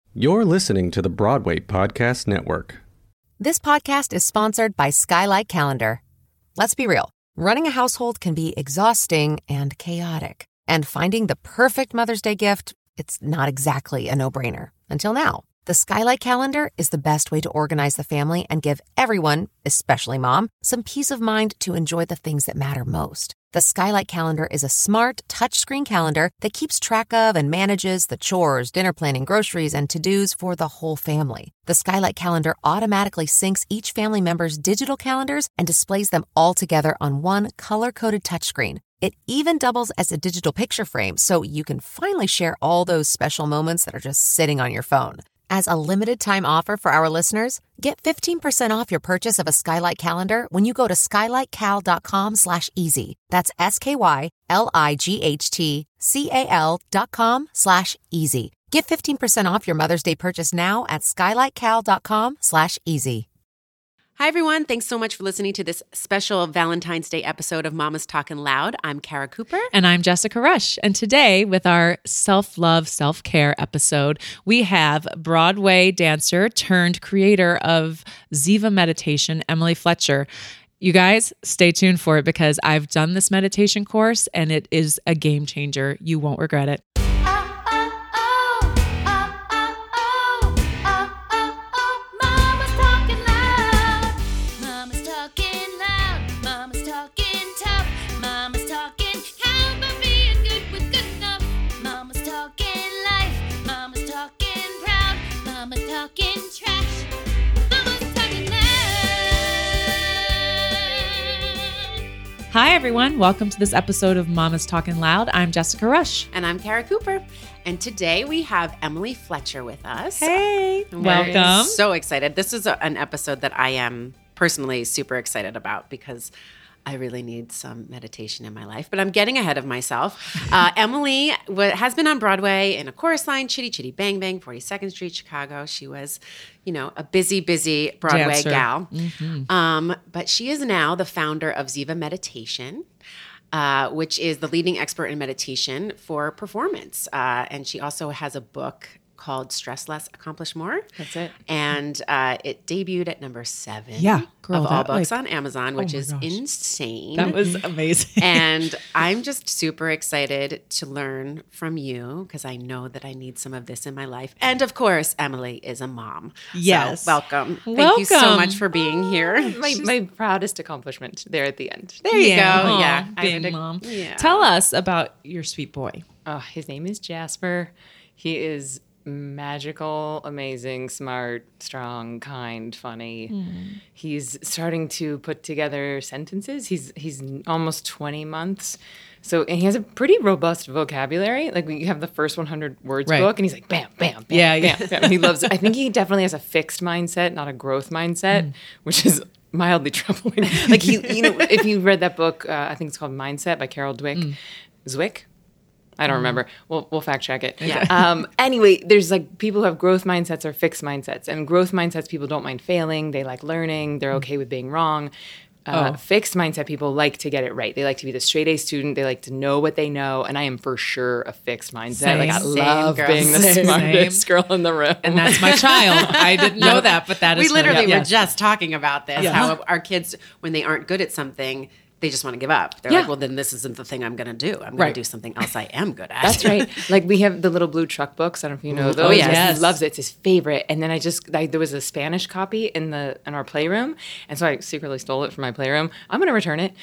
You're listening to the Broadway Podcast Network. This podcast is sponsored by Skylight Calendar. Let's be real. Running a household can be exhausting and chaotic. And finding the perfect Mother's Day gift, it's not exactly a no-brainer. Until now. The Skylight Calendar is the best way to organize the family and give everyone, especially mom, some peace of mind to enjoy the things that matter most. The Skylight Calendar is a smart, touchscreen calendar that keeps track of and manages the chores, dinner planning, groceries, and to-dos for the whole family. The Skylight Calendar automatically syncs each family member's digital calendars and displays them all together on one color-coded touchscreen. It even doubles as a digital picture frame, so you can finally share all those special moments that are just sitting on your phone. As a limited-time offer for our listeners, get 15% off your purchase of a Skylight Calendar when you go to skylightcal.com/easy. That's SKYLIGHTCAL.com/easy. Get 15% off your Mother's Day purchase now at skylightcal.com/easy. Hi, everyone. Thanks so much for listening to this special Valentine's Day episode of Mama's Talkin' Loud. I'm Kara Cooper. And I'm Jessica Rush. And today, with our self-love, self-care episode, we have Broadway dancer turned creator of Ziva Meditation, Emily Fletcher. You guys, stay tuned for it because I've done this meditation course and it is a game changer. You won't regret it. Hi, everyone. Welcome to this episode of Mama's Talkin' Loud. I'm Jessica Rush. And I'm Kara Cooper. And today we have Emily Fletcher with us. Hey. We're Welcome. So excited. This is an episode that I am personally super excited about because I really need some meditation in my life, but I'm getting ahead of myself. Emily has been on Broadway in A Chorus Line, Chitty Chitty Bang Bang, 42nd Street, Chicago. She was, a busy Broadway dancer. gal. But she is now the founder of Ziva Meditation, which is the leading expert in meditation for performance. And she also has a book called Stress Less, Accomplish More. That's it. And it debuted at number 7 Yeah, girl, of all that, books on Amazon, which my is gosh. insane. That was amazing. And I'm just super excited to learn from you because I know that I need some of this in my life. And of course, Emily is a mom. Yes. So welcome. Thank you so Welcome. much for being here. My proudest accomplishment there at the end. There you go. Aw, Yeah. big mom. Yeah. Tell us about your sweet boy. His name is Jasper. He is magical, amazing, smart, strong, kind, funny. He's starting to put together sentences. He's almost 20 months. So, and he has a pretty robust vocabulary. Like we have the first 100 words Right. book and he's like, bam, bam, bam, Yeah. bam. He loves it. I think he definitely has a fixed mindset, not a growth mindset, which is mildly troubling. Like if you read that book, I think it's called Mindset by Carol Dweck. Zwick? I don't remember. We'll fact check it. Yeah. Anyway, there's like people who have growth mindsets or fixed mindsets. And growth mindsets, people don't mind failing. They like learning. They're okay with being wrong. Fixed mindset people like to get it right. They like to be the straight A student. They like to know what they know. And I am for sure a fixed mindset. Like I love girl. being the smartest girl in the room. And that's my child. I didn't know that, but that is We literally her. were just talking about this, Yeah. how our kids, when they aren't good at something, they just want to give up. They're Yeah. like, well, then this isn't the thing I'm going to do. I'm going Right. to do something else I am good at. That's right. Like we have the little blue truck books. I don't know if you know those. yes. He loves it. It's his favorite. And then there was a Spanish copy in our playroom, and so I secretly stole it from my playroom. I'm going to return it.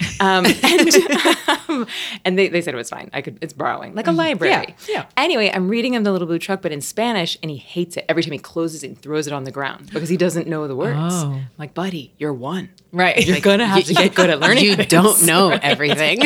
And they said it was fine. It's borrowing, like a library. Yeah. Anyway, I'm reading him the little blue truck, but in Spanish, and he hates it. Every time he closes it and throws it on the ground because he doesn't know the words. Oh. I'm like, buddy, you're one. Right. You're gonna have to get good at learning. You things. don't know everything.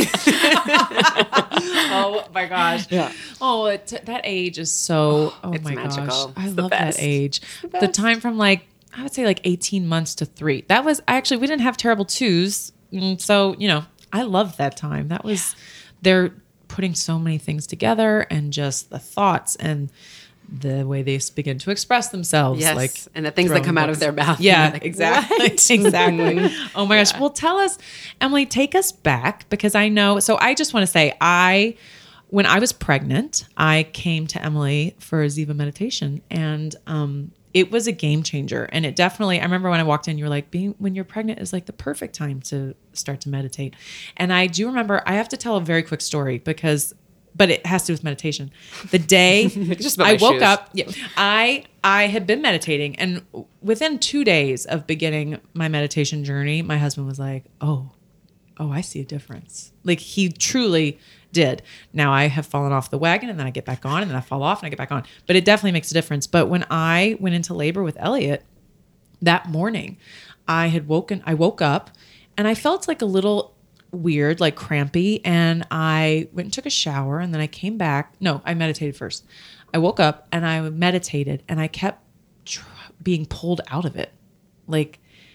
Oh my gosh. Yeah. Oh, that age is so, it's my magical. gosh. I It's the love best. that age. The time from I would say 18 months to 3. That was actually, we didn't have terrible twos. So, I loved that time. That was, they're putting so many things together and just the thoughts and the way they begin to express themselves. Yes, and the things that come out of their mouth. Yeah, You're like, exactly. "What?" Exactly. Oh my gosh. Well, tell us, Emily, take us back because I know, so I just want to say, I when I was pregnant, I came to Emily for a Ziva meditation, and it was a game changer. And it definitely, I remember when I walked in, you were like, when you're pregnant is like the perfect time to start to meditate. And I do remember, I have to tell a very quick story but it has to do with meditation. The day I woke up, I had been meditating, and within 2 days of beginning my meditation journey, my husband was like, oh, I see a difference. Like, he truly did. Now I have fallen off the wagon, and then I get back on, and then I fall off and I get back on. But it definitely makes a difference. But when I went into labor with Elliot that morning, I woke up and I felt like a little weird, like crampy. And I went and took a shower, and then I came back. No, I meditated first. I woke up and I meditated, and I kept being pulled out of it. Like,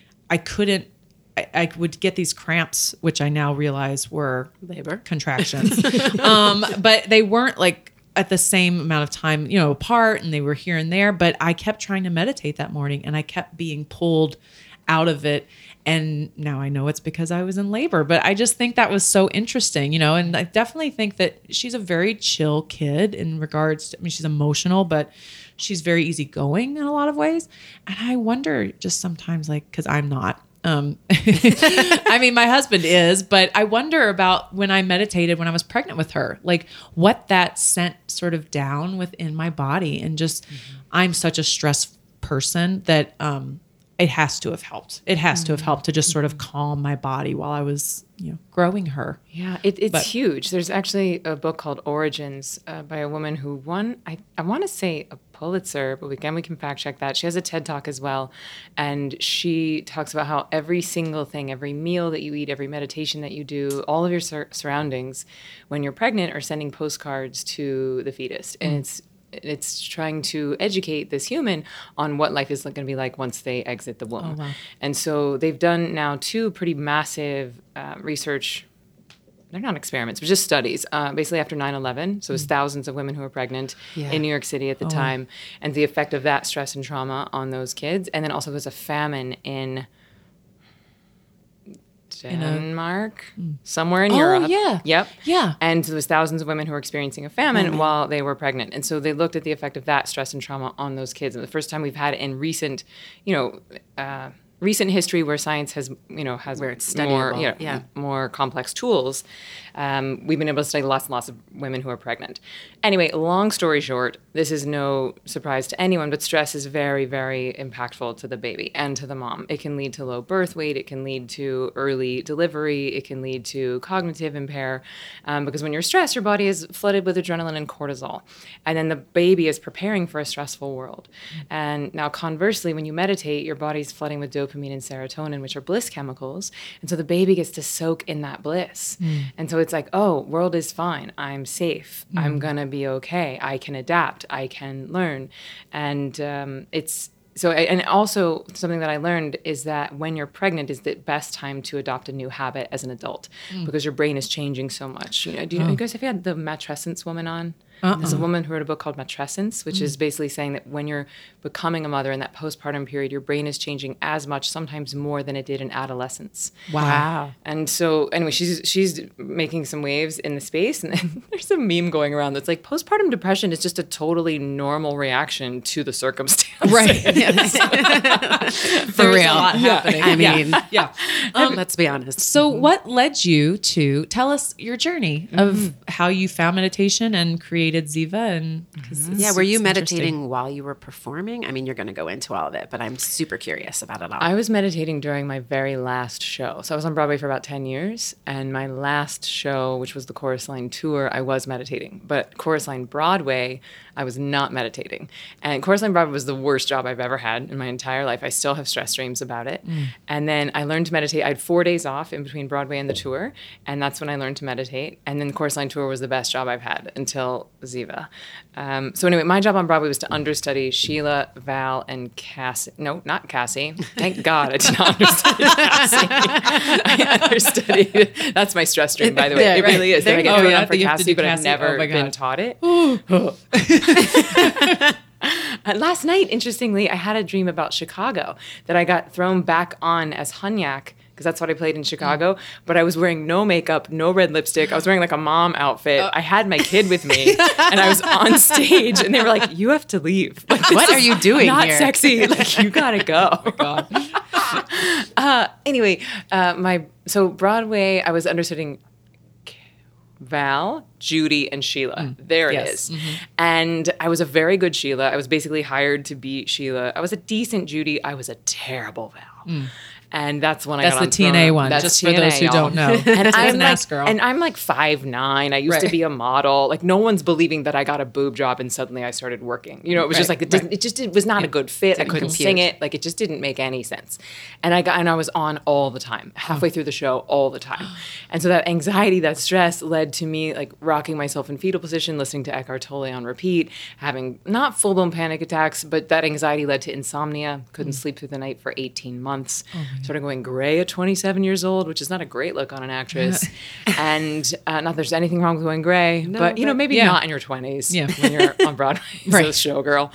I would get these cramps, which I now realize were labor contractions. But they weren't like at the same amount of time, apart, and they were here and there. But I kept trying to meditate that morning, and I kept being pulled out of it. And now I know it's because I was in labor. But I just think that was so interesting, and I definitely think that she's a very chill kid in regards to, she's emotional, but she's very easygoing in a lot of ways. And I wonder just sometimes, like, because I'm not. My husband is, but I wonder about when I meditated when I was pregnant with her, like what that sent sort of down within my body. And just, I'm such a stress person that, it has to have helped. It has to have helped to just sort of calm my body while I was, growing her. Yeah, it's huge. There's actually a book called Origins by a woman who won, I want to say a Pulitzer, but we can fact check that. She has a TED Talk as well. And she talks about how every single thing, every meal that you eat, every meditation that you do, all of your surroundings when you're pregnant are sending postcards to the fetus. And it's trying to educate this human on what life is going to be like once they exit the womb. Oh, wow. And so they've done now 2 pretty massive research. They're not experiments, but just studies, basically after 9/11. So it was thousands of women who were pregnant in New York City at the time, and the effect of that stress and trauma on those kids. And then also there's a famine in Denmark, somewhere in Europe. Yeah. Yep. Yeah. And there was thousands of women who were experiencing a famine while they were pregnant. And so they looked at the effect of that stress and trauma on those kids. And the first time we've had in recent, recent history where science has, where it's studyable. more complex tools, we've been able to study lots and lots of women who are pregnant. Anyway, long story short, this is no surprise to anyone, but stress is very, very impactful to the baby and to the mom. It can lead to low birth weight. It can lead to early delivery. It can lead to cognitive impair, because when you're stressed, your body is flooded with adrenaline and cortisol. And then the baby is preparing for a stressful world. And now conversely, when you meditate, your body's flooding with dopamine and serotonin, which are bliss chemicals. And so the baby gets to soak in that bliss. And so it's like, oh, world is fine. I'm safe. I'm going to be okay. I can adapt. I can learn. And and also something that I learned is that when you're pregnant is the best time to adopt a new habit as an adult because your brain is changing so much. Do you know, you guys have you had the matrescence woman on? There's a woman who wrote a book called Matrescence, which is basically saying that when you're becoming a mother in that postpartum period, your brain is changing as much, sometimes more than it did in adolescence. Wow. And so anyway, she's making some waves in the space, and then there's a meme going around that's like postpartum depression is just a totally normal reaction to the circumstance. Right. For real. A lot happening. I mean, let's be honest. So what led you to tell us your journey of how you found meditation and created Ziva? And were you meditating while you were performing? I mean, you're going to go into all of it, but I'm super curious about it all. I was meditating during my very last show. So I was on Broadway for about 10 years, and my last show, which was the Chorus Line tour, I was meditating. But Chorus Line Broadway, I was not meditating. And Chorus Line Broadway was the worst job I've ever had in my entire life. I still have stress dreams about it. And then I learned to meditate. I had 4 days off in between Broadway and the tour, and that's when I learned to meditate. And then the Chorus Line tour was the best job I've had until Ziva. So anyway, my job on Broadway was to understudy Sheila, Val, and Cassie. No, not Cassie. Thank God I did not understudy Cassie. I understudied. That's my stress dream, by the way. It really is. I get on for Cassie, but I've never been taught it. Last night, interestingly, I had a dream about Chicago that I got thrown back on as Hunyak because that's what I played in Chicago. But I was wearing no makeup, no red lipstick. I was wearing like a mom outfit. I had my kid with me, and I was on stage, and they were like, "You have to leave. Like, What are you doing not here?" sexy. Like, you gotta go." Anyway, so Broadway, I was understudying Val, Judy, and Sheila. There it is. And I was a very good Sheila. I was basically hired to be Sheila. I was a decent Judy. I was a terrible Val. And that's when I got That's the on TNA throne. one, That's just for those who y'all. don't know. And It's I'm an like, ass girl. and I'm like 5'9". I used to Right. be a model. Like, no one's believing that I got a boob job and suddenly I started working. You know, it was just Right, like it was not a good fit. I couldn't compute. sing it. Like, it just didn't make any sense. And I was on all the time, halfway through the show, all the time. And so that anxiety, that stress led to me like rocking myself in fetal position, listening to Eckhart Tolle on repeat, having not full blown panic attacks, but that anxiety led to insomnia. Couldn't sleep through the night for 18 months. Started going gray at 27 years old, which is not a great look on an actress. And not that there's anything wrong with going gray, but you know, maybe Yeah. not in your 20s Yeah. when you're on Broadway as Right. a showgirl.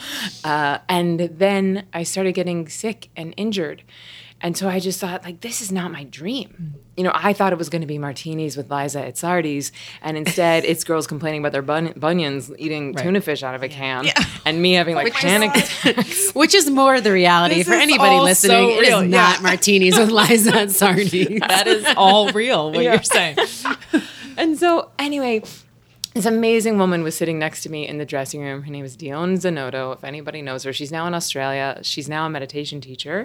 And then I started getting sick and injured. And so I just thought, like, this is not my dream. You know, I thought it was going to be martinis with Liza at Sardi's, and instead it's girls complaining about their bunions eating tuna fish out of a can, and me having like panic attacks. Which is more the reality This for is anybody all listening. so It real, is yeah. not martinis with Liza and sardines. That is all real, what you're saying. And so, anyway, this amazing woman was sitting next to me in the dressing room. Her name is Dion Zanotto, if anybody knows her. She's now in Australia. She's now a meditation teacher.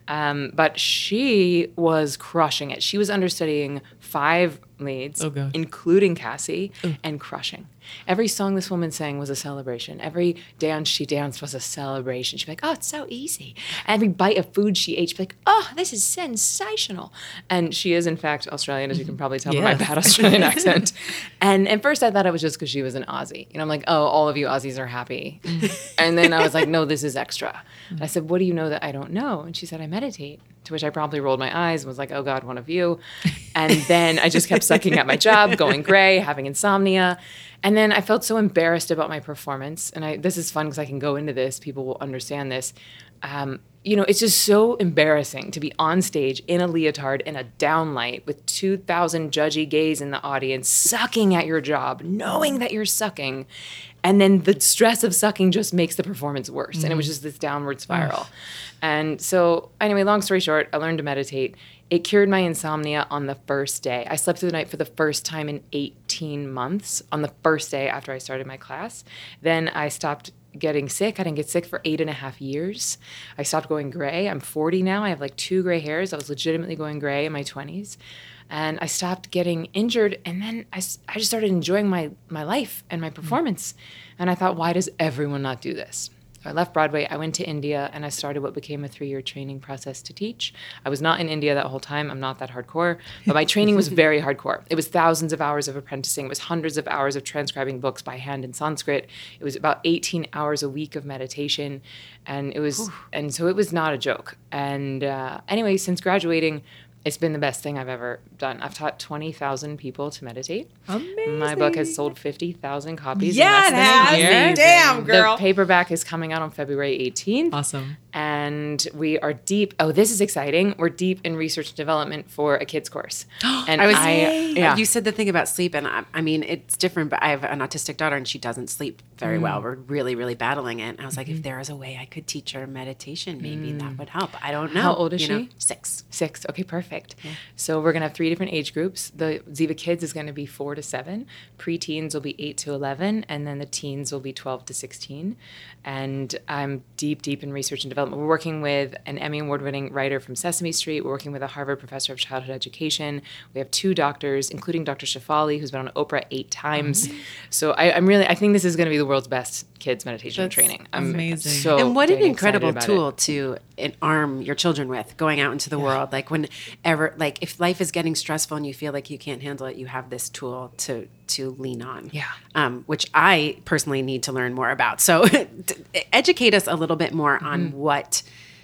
But she was crushing it. She was understudying 5 leads, Oh, God. including Cassie, and crushing. Every song this woman sang was a celebration. Every dance she danced was a celebration. She'd be like, "Oh, it's so easy." Every bite of food she ate, she'd be like, "Oh, this is sensational." And she is, in fact, Australian, as you can probably tell by my Yes. bad Australian accent. And at first I thought it was just because she was an Aussie. You know, I'm like, "Oh, all of you Aussies are happy." And then I was like, "No, this is extra." And I said, "What do you know that I don't know?" And she said, "I meditate." To which I promptly rolled my eyes and was like, "Oh God, one of you." And then I just kept sucking at my job, going gray, having insomnia. And then I felt so embarrassed about my performance. And this is fun because I can go into this. People will understand this. You know, it's just so embarrassing to be on stage in a leotard in a downlight with 2,000 judgy gays in the audience, sucking at your job, knowing that you're sucking. And then the stress of sucking just makes the performance worse. And it was just this downward spiral. And so, anyway, long story short, I learned to meditate. It cured my insomnia on the first day. I slept through the night for the first time in 18 months on the first day after I started my class. Then I stopped getting sick. I didn't get sick for 8.5 years. I stopped going gray. I'm 40 now. I have like 2 gray hairs. I was legitimately going gray in my 20s. And I stopped getting injured. And then I just started enjoying my life and my performance. And I thought, why does everyone not do this? So I left Broadway. I went to India and I started what became a 3-year training process to teach. I was not in India that whole time. I'm not that hardcore. But my training was very hardcore. It was thousands of hours of apprenticing. It was hundreds of hours of transcribing books by hand in Sanskrit. It was about 18 hours a week of meditation. And it was, and so it was not a joke. And anyway, since graduating, it's been the best thing I've ever done. I've taught 20,000 people to meditate. Amazing. My book has sold 50,000 copies Yeah, in it less has. than a year. Damn, girl. The paperback is coming out on February 18th. Awesome. And we are deep. Oh, this is exciting. We're deep in research and development for a kids course. And You said the thing about sleep, and I mean, it's different, but I have an autistic daughter and she doesn't sleep very well. We're really, really battling it. And I was like, if there was a way I could teach her meditation, maybe that would help. I don't know. How old is You know, she? 6. 6. Okay, perfect. So we're going to have 3 different age groups. The Ziva Kids is going to be 4 to 7. Preteens will be 8 to 11. And then the teens will be 12 to 16. And I'm deep in research and development. We're working with an Emmy Award-winning writer from Sesame Street. We're working with a Harvard professor of childhood education. We have 2 doctors, including Dr. Shafali, who's been on Oprah 8 times. So I think this is going to be the world's best kids meditation training. I'm amazing. So And what an dang incredible excited about it. tool to arm your children with going out into the world. Like whenever, like if life is getting stressful and you feel like you can't handle it, you have this tool to lean on. Yeah. Which I personally need to learn more about. So educate us a little bit more on what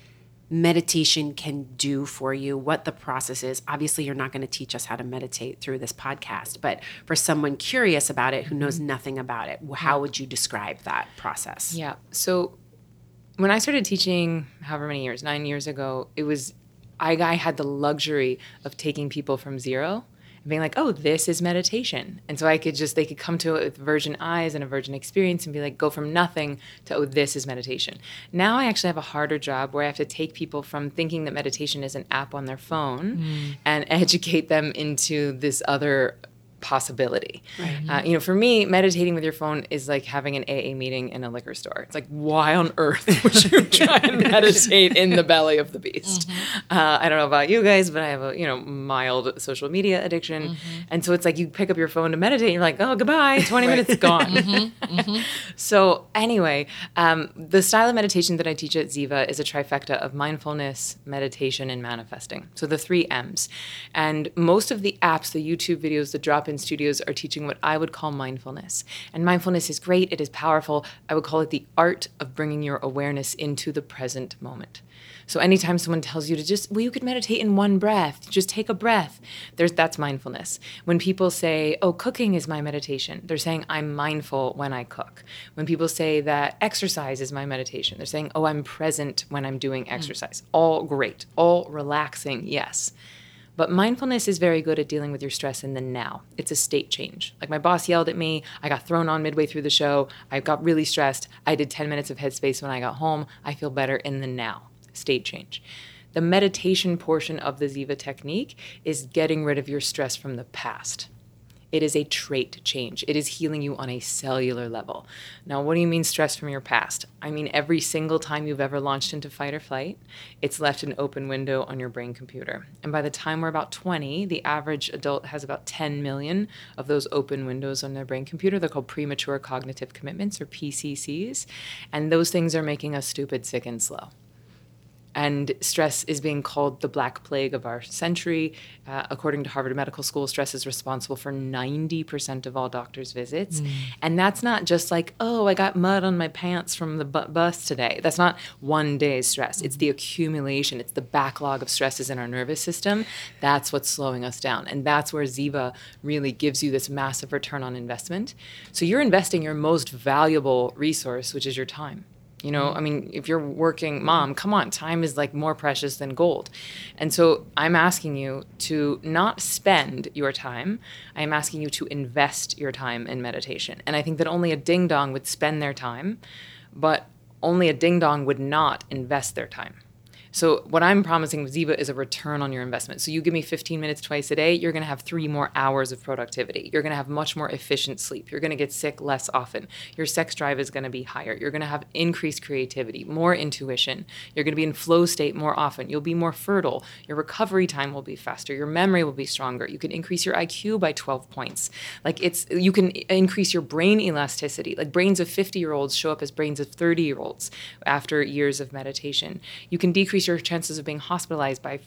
meditation can do for you, what the process is. Obviously, you're not going to teach us how to meditate through this podcast, but for someone curious about it who knows nothing about it, how would you describe that process? Yeah. So when I started teaching, however many years, 9 years ago, I had the luxury of taking people from zero and being like, oh, this is meditation. And so they could come to it with virgin eyes and a virgin experience and be like, go from nothing to, oh, this is meditation. Now I actually have a harder job where I have to take people from thinking that meditation is an app on their phone and educate them into this other possibility. Right. For me, meditating with your phone is like having an AA meeting in a liquor store. It's like, why on earth would you try and meditate in the belly of the beast? I don't know about you guys, but I have a mild social media addiction, and so it's like you pick up your phone to meditate, and you're like, oh, goodbye, 20 minutes gone. So anyway, the style of meditation that I teach at Ziva is a trifecta of mindfulness, meditation, and manifesting. So the 3 M's, and most of the apps, the YouTube videos, the drop-in studios are teaching what I would call mindfulness. And mindfulness is great. It is powerful. I would call it the art of bringing your awareness into the present moment. So anytime someone tells you to you could meditate in one breath, just take a breath, that's mindfulness. When people say, oh, cooking is my meditation, they're saying I'm mindful when I cook. When people say that exercise is my meditation, they're saying, oh, I'm present when I'm doing exercise. All great, all relaxing, yes. But mindfulness is very good at dealing with your stress in the now. It's a state change. Like my boss yelled at me. I got thrown on midway through the show. I got really stressed. I did 10 minutes of headspace when I got home. I feel better in the now. State change. The meditation portion of the Ziva technique is getting rid of your stress from the past. It is a trait change. It is healing you on a cellular level. Now, what do you mean stress from your past? I mean, every single time you've ever launched into fight or flight, it's left an open window on your brain computer. And by the time we're about 20, the average adult has about 10 million of those open windows on their brain computer. They're called premature cognitive commitments, or PCCs. And those things are making us stupid, sick, and slow. And stress is being called the black plague of our century. According to Harvard Medical School, stress is responsible for 90% of all doctors' visits. And that's not just like, oh, I got mud on my pants from the bus today. That's not one day's stress. It's the accumulation. It's the backlog of stresses in our nervous system. That's what's slowing us down. And that's where Ziva really gives you this massive return on investment. So you're investing your most valuable resource, which is your time. I mean, if you're working mom, come on, time is like more precious than gold. And so I'm asking you to not spend your time. I am asking you to invest your time in meditation. And I think that only a ding-dong would spend their time, but only a ding-dong would not invest their time. So what I'm promising with Ziva is a return on your investment. So you give me 15 minutes twice a day, you're going to have 3 more hours of productivity. You're going to have much more efficient sleep. You're going to get sick less often. Your sex drive is going to be higher. You're going to have increased creativity, more intuition. You're going to be in flow state more often. You'll be more fertile. Your recovery time will be faster. Your memory will be stronger. You can increase your IQ by 12 points. You can increase your brain elasticity. Like brains of 50-year-olds show up as brains of 30-year-olds after years of meditation. You can decrease your chances of being hospitalized by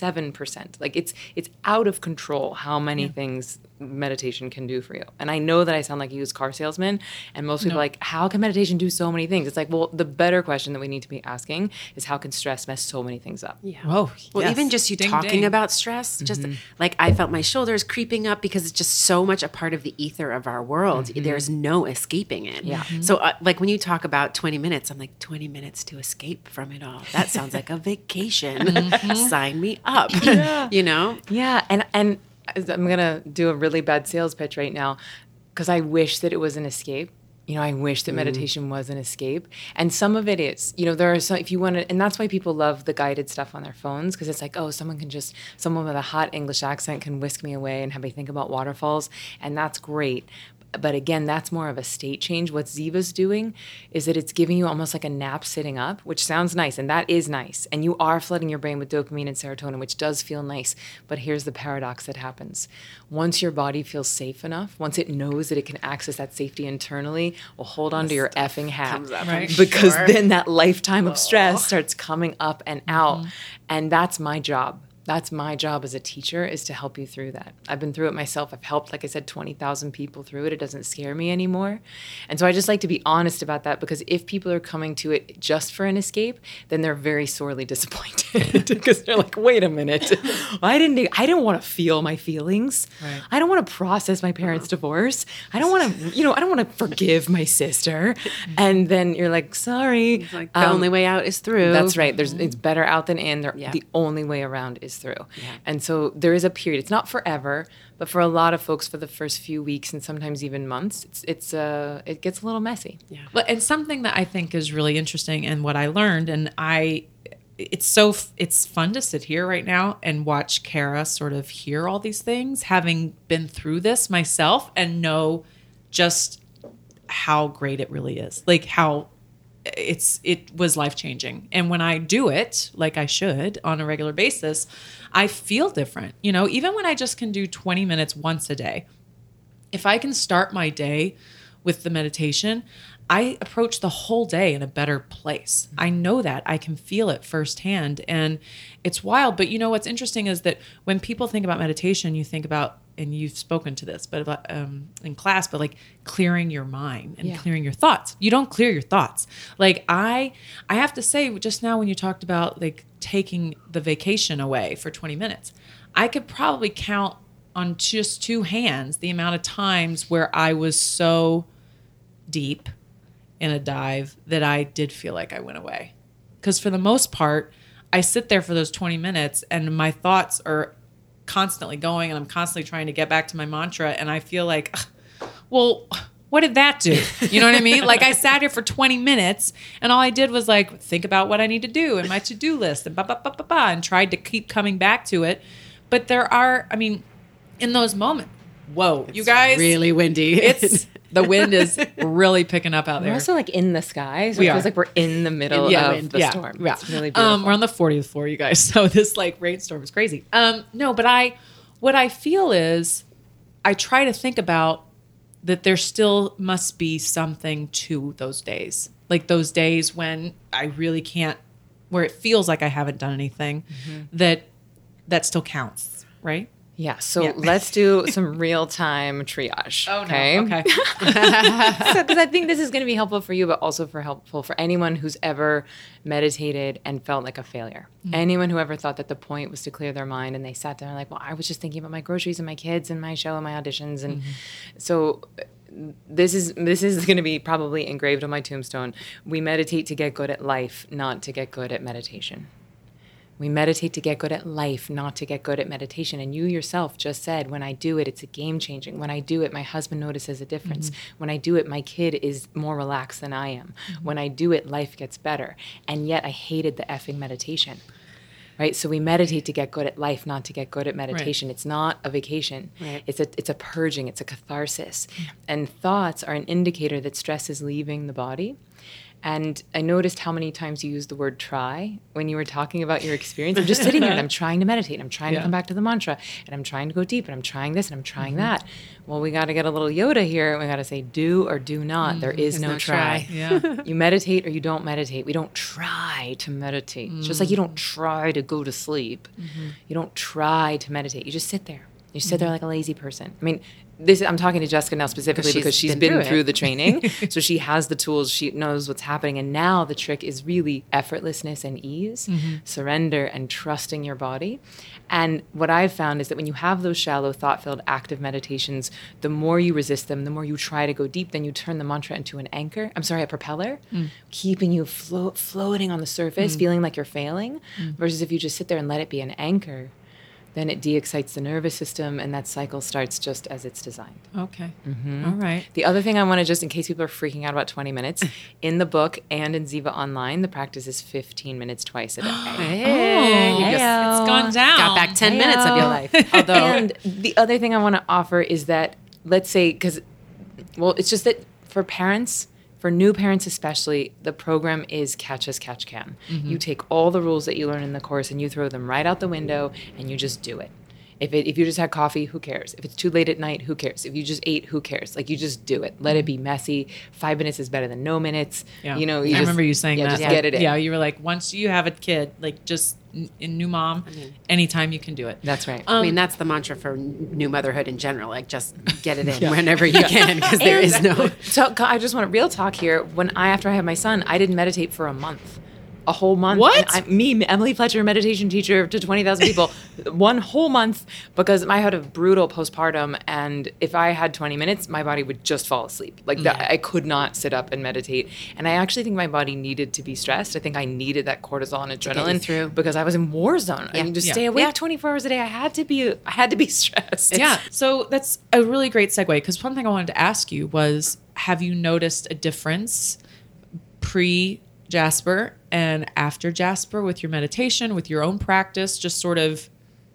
47%. Like it's out of control how many things meditation can do for you. And I know that I sound like a used car salesman, and most people are like, how can meditation do so many things? It's like, well, the better question that we need to be asking is how can stress mess so many things up? Yeah. Whoa, well, yes. Even just you talking about stress, just like I felt my shoulders creeping up because it's just so much a part of the ether of our world. There's no escaping it. Yeah. So like when you talk about 20 minutes, I'm like, 20 minutes to escape from it all. That sounds like a vacation. Sign me up. Yeah. Yeah. And I'm going to do a really bad sales pitch right now because I wish that it was an escape. I wish that meditation was an escape. And some of it is. There are some, if you want to, and that's why people love the guided stuff on their phones, because it's like, oh, someone with a hot English accent can whisk me away and have me think about waterfalls. And that's great. But again, that's more of a state change. What Ziva's doing is that it's giving you almost like a nap sitting up, which sounds nice, and that is nice. And you are flooding your brain with dopamine and serotonin, which does feel nice. But here's the paradox that happens. Once your body feels safe enough, once it knows that it can access that safety internally, well, hold on to your effing hat. Right? Because then that lifetime of stress starts coming up and out. And that's my job. that's my job as a teacher, is to help you through that. I've been through it myself. I've helped, like I said, 20,000 people through it. It doesn't scare me anymore. And so I just like to be honest about that, because if people are coming to it just for an escape, then they're very sorely disappointed because they're like, wait a minute, I didn't want to feel my feelings. Right. I don't want to process my parents' divorce. I don't want to, I don't want to forgive my sister. And then you're like, sorry. It's like the only way out is through. That's right. It's better out than in. The only way around is through. Yeah. And so there is a period. It's not forever, but for a lot of folks, for the first few weeks and sometimes even months, it gets a little messy. Yeah. But and something that I think is really interesting, and what I learned, and it's fun to sit here right now and watch Kara sort of hear all these things, having been through this myself, and know just how great it really is. Like how it was life-changing. And when I do it, like I should on a regular basis, I feel different. Even when I just can do 20 minutes once a day, if I can start my day with the meditation, I approach the whole day in a better place. I know that. I can feel it firsthand. And it's wild. But what's interesting is that when people think about meditation, you think about, and you've spoken to this, but about in class, but like clearing your mind and clearing your thoughts. You don't clear your thoughts. Like I have to say, just now when you talked about like taking the vacation away for 20 minutes, I could probably count on just two hands the amount of times where I was so deep in a dive that I did feel like I went away. Because for the most part, I sit there for those 20 minutes and my thoughts are constantly going, and I'm constantly trying to get back to my mantra, and I feel like, well, what did that do? You know what I mean? Like I sat here for 20 minutes and all I did was like think about what I need to do and my to-do list and and tried to keep coming back to it. But there are, in those moments, whoa, you guys, really windy. The wind is really picking up out there. We're also like in the sky, so We it feels are. like we're in the middle of the storm. Yeah. It's really beautiful. We're on the 40th floor, you guys. So this like rainstorm is crazy. No, but what I feel is I try to think about that there still must be something to those days. Like those days when I really can't, where it feels like I haven't done anything, that still counts, right? Yeah, so let's do some real-time triage. Oh, okay? no. Okay. Because I think this is going to be helpful for you, but also helpful for anyone who's ever meditated and felt like a failure. Anyone who ever thought that the point was to clear their mind, and they sat there and like, well, I was just thinking about my groceries and my kids and my show and my auditions. And so this is going to be probably engraved on my tombstone. We meditate to get good at life, not to get good at meditation. We meditate to get good at life, not to get good at meditation. And you yourself just said, when I do it, it's a game changing. When I do it, my husband notices a difference. When I do it, my kid is more relaxed than I am. When I do it, life gets better. And yet I hated the effing meditation. Right? So we meditate to get good at life, not to get good at meditation. Right. It's not a vacation. Right. It's a purging. It's a catharsis. And thoughts are an indicator that stress is leaving the body. And I noticed how many times you used the word try when you were talking about your experience. I'm just sitting here and I'm trying to meditate. I'm trying to come back to the mantra. And I'm trying to go deep. And I'm trying this and I'm trying that. Well, we got to get a little Yoda here. We got to say do or do not. There is no try. Yeah. You meditate or you don't meditate. We don't try to meditate. Just like you don't try to go to sleep. You don't try to meditate. You just sit there. You sit there like a lazy person. I mean, I'm talking to Jessica now specifically because she's been through the training. So she has the tools. She knows what's happening. And now the trick is really effortlessness and ease, surrender and trusting your body. And what I've found is that when you have those shallow, thought-filled, active meditations, the more you resist them, the more you try to go deep, then you turn the mantra into an anchor. A propeller, keeping you floating on the surface, feeling like you're failing. Versus if you just sit there and let it be an anchor, then it de-excites the nervous system, and that cycle starts just as it's designed. Okay. All right. The other thing I want to just, in case people are freaking out about 20 minutes, in the book and in Ziva Online, the practice is 15 minutes twice a day. It's gone down. Got back 10 minutes of your life. And the other thing I want to offer is that, let's say, it's just that for parents, for new parents especially, the program is catch as catch can. You take all the rules that you learn in the course and you throw them right out the window and you just do it. If you just had coffee, who cares? If it's too late at night, who cares? If you just ate, who cares? Like, you just do it. Let it be messy. 5 minutes is better than no minutes. Yeah. You know, I remember you saying that. Just get it in. Yeah, you were like, once you have a kid, like just in new mom, anytime you can do it. That's right. I mean, that's the mantra for new motherhood in general. Like, just get it in whenever you can, because there is no. So I just want real talk here. After I had my son, I didn't meditate for a month. A whole month. What? And Emily Fletcher, meditation teacher to 20,000 people, 1 whole month, because I had a brutal postpartum, and if I had 20 minutes, my body would just fall asleep. Like, I could not sit up and meditate. And I actually think my body needed to be stressed. I think I needed that cortisol and adrenaline through. because I was in war zone. I mean, to stay awake 24 hours a day, I had to be stressed. Yeah. So that's a really great segue, because one thing I wanted to ask you was, have you noticed a difference pre-Jasper and after Jasper with your meditation, with your own practice, just sort of,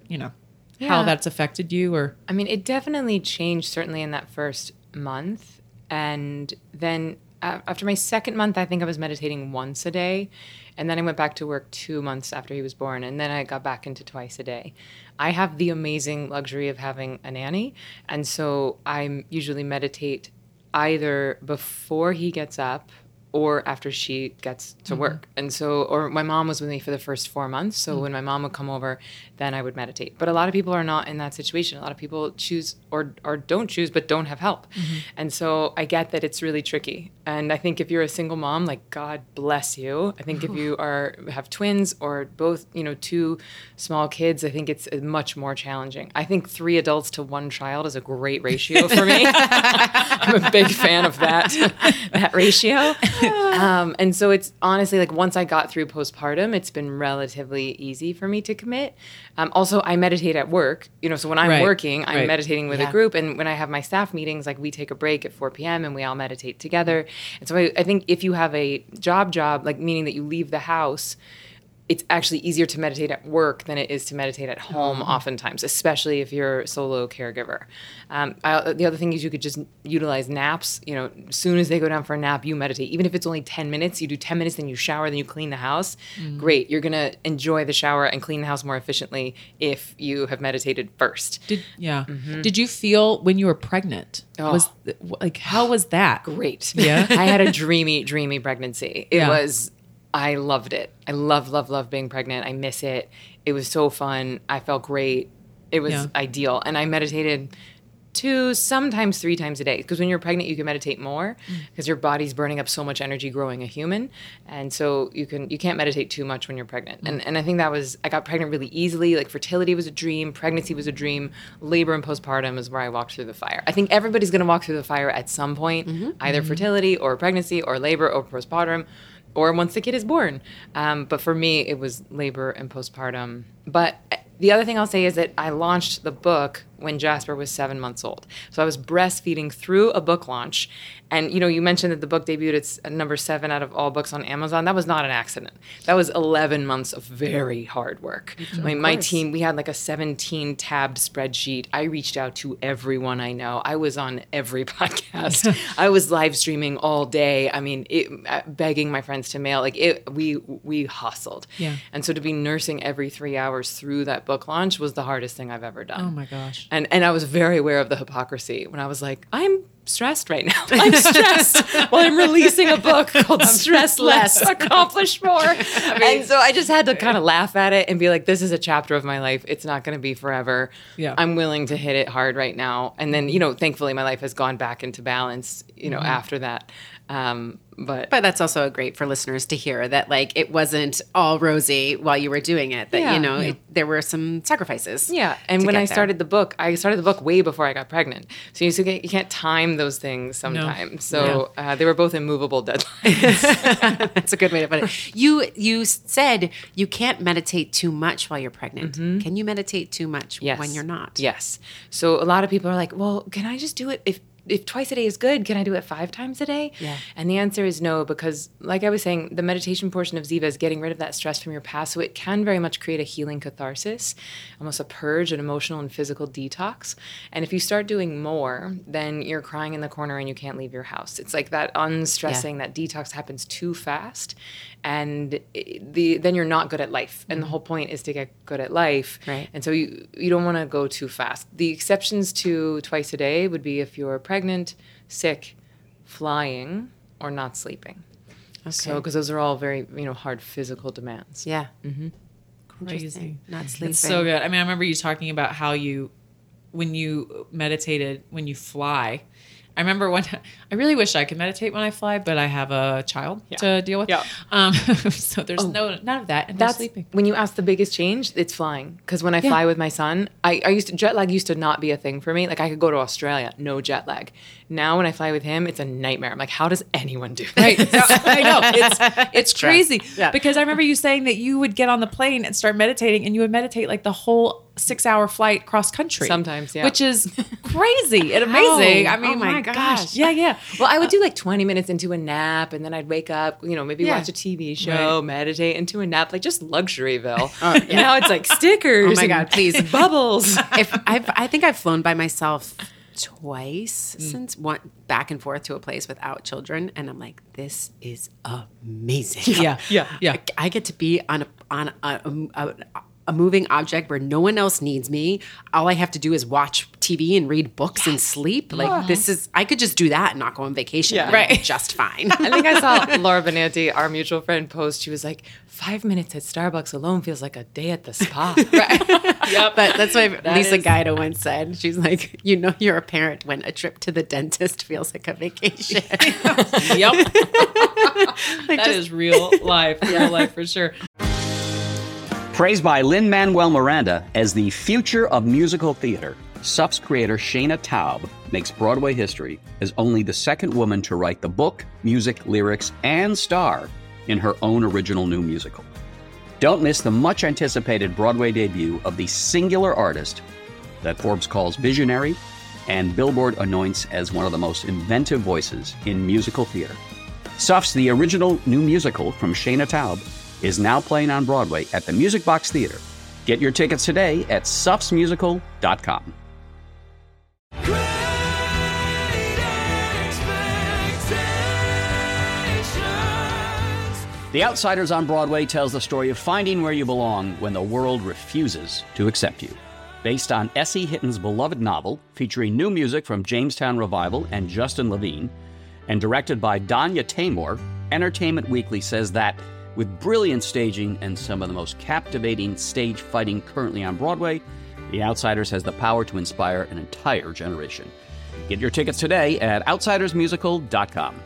how that's affected you? Or I mean, it definitely changed, certainly in that first month. And then after my second month, I think I was meditating once a day. And then I went back to work 2 months after he was born. And then I got back into twice a day. I have the amazing luxury of having a nanny. And so I usually meditate either before he gets up or after she gets to work. And so, or my mom was with me for the first 4 months. So when my mom would come over, then I would meditate. But a lot of people are not in that situation. A lot of people choose or don't choose, but don't have help. And so I get that it's really tricky. And I think if you're a single mom, like, God bless you. I think if you have twins or both, 2 small kids, I think it's much more challenging. I think 3 adults to 1 child is a great ratio for me. I'm a big fan of that ratio. And so it's honestly, like, once I got through postpartum, it's been relatively easy for me to commit. Also, I meditate at work, so when I'm working, I'm meditating with a group. And when I have my staff meetings, like, we take a break at 4 p.m. and we all meditate together. And so I think if you have a job, like, meaning that you leave the house, it's actually easier to meditate at work than it is to meditate at home oftentimes, especially if you're a solo caregiver. The other thing is you could just utilize naps. As soon as they go down for a nap, you meditate. Even if it's only 10 minutes, you do 10 minutes, then you shower, then you clean the house. Great. You're going to enjoy the shower and clean the house more efficiently if you have meditated first. Did you feel when you were pregnant? How was that? Great. Yeah. I had a dreamy pregnancy. It was... I loved it. I love being pregnant. I miss it. It was so fun. I felt great. It was ideal. And I meditated 2, sometimes 3 times a day. Because when you're pregnant, you can meditate more because your body's burning up so much energy growing a human. And so you can't meditate too much when you're pregnant. And I think I got pregnant really easily. Like, fertility was a dream. Pregnancy was a dream. Labor and postpartum is where I walked through the fire. I think everybody's going to walk through the fire at some point, either fertility or pregnancy or labor or postpartum, or once the kid is born. But for me, it was labor and postpartum. But the other thing I'll say is that I launched the book when Jasper was 7 months old. So I was breastfeeding through a book launch. And, you mentioned that the book debuted. It's number 7 out of all books on Amazon. That was not an accident. That was 11 months of very hard work. My team, we had like a 17-tabbed spreadsheet. I reached out to everyone I know. I was on every podcast. I was live streaming all day. I mean, begging my friends to mail. We hustled. Yeah. And so to be nursing every 3 hours through that book launch was the hardest thing I've ever done. Oh my gosh. And I was very aware of the hypocrisy when I was like, I'm stressed right now. I'm stressed while I'm releasing a book called Stress Less, Accomplish More. And so I just had to kind of laugh at it and be like, this is a chapter of my life. It's not going to be forever. Yeah. I'm willing to hit it hard right now. And then, thankfully my life has gone back into balance, after that. But that's also great for listeners to hear that, like, it wasn't all rosy while you were doing it, that, there were some sacrifices. Yeah. And when I started the book way before I got pregnant. So you can't time those things sometimes. No. So they were both immovable deadlines. That's a good way to put it. You said you can't meditate too much while you're pregnant. Can you meditate too much when you're not? Yes. So a lot of people are like, well, can I just do it if twice a day is good, can I do it 5 times a day? Yeah. And the answer is no, because like I was saying, the meditation portion of Ziva is getting rid of that stress from your past. So it can very much create a healing catharsis, almost a purge, an emotional and physical detox. And if you start doing more, then you're crying in the corner and you can't leave your house. It's like that unstressing, that detox happens too fast. And then you're not good at life. And the whole point is to get good at life. Right. And so you don't want to go too fast. The exceptions to twice a day would be if you're pregnant, sick, flying, or not sleeping. Okay. So, because those are all very, hard physical demands. Yeah. Crazy. Not sleeping. It's so good. I mean, I remember you talking about how when you meditated, when you fly. I remember I really wish I could meditate when I fly, but I have a child to deal with. Yeah. So there's none of that. And That's sleeping. when you ask the biggest change, it's flying. Because when I fly with my son, jet lag used to not be a thing for me. Like I could go to Australia, no jet lag. Now when I fly with him, it's a nightmare. I'm like, how does anyone do this? Right. I know. It's crazy. Yeah. Because I remember you saying that you would get on the plane and start meditating, and you would meditate like the whole 6-hour flight cross country. Sometimes, yeah. Which is crazy and amazing. I mean, Oh my gosh. Yeah. Well, I would do like 20 minutes into a nap, and then I'd wake up, maybe watch a TV show, meditate into a nap, like just Luxuryville. Now it's like stickers. Oh my God, and please. Bubbles. I think I've flown by myself twice since back and forth to a place without children, and I'm like, this is amazing. Yeah. I get to be on a moving object where no one else needs me. All I have to do is watch TV and read books and sleep. Like I could just do that and not go on vacation. Yeah. Right. Just fine. I think I saw Laura Benanti, our mutual friend, post. She was like, 5 minutes at Starbucks alone feels like a day at the spa. But that's what Lisa is- Guido once said. She's like, you're a parent when a trip to the dentist feels like a vacation. Yep. That is real life. Real life for sure. Praised by Lin-Manuel Miranda as the future of musical theater, SUF's creator Shayna Taub makes Broadway history as only the second woman to write the book, music, lyrics, and star in her own original new musical. Don't miss the much-anticipated Broadway debut of the singular artist that Forbes calls visionary and Billboard anoints as one of the most inventive voices in musical theater. SUF's The Original New Musical from Shayna Taub is now playing on Broadway at the Music Box Theater. Get your tickets today at sufsmusical.com. The Outsiders on Broadway tells the story of finding where you belong when the world refuses to accept you. Based on S.E. Hitton's beloved novel, featuring new music from Jamestown Revival and Justin Levine, and directed by Danya Taymor, Entertainment Weekly says that with brilliant staging and some of the most captivating stage fighting currently on Broadway, The Outsiders has the power to inspire an entire generation. Get your tickets today at outsidersmusical.com.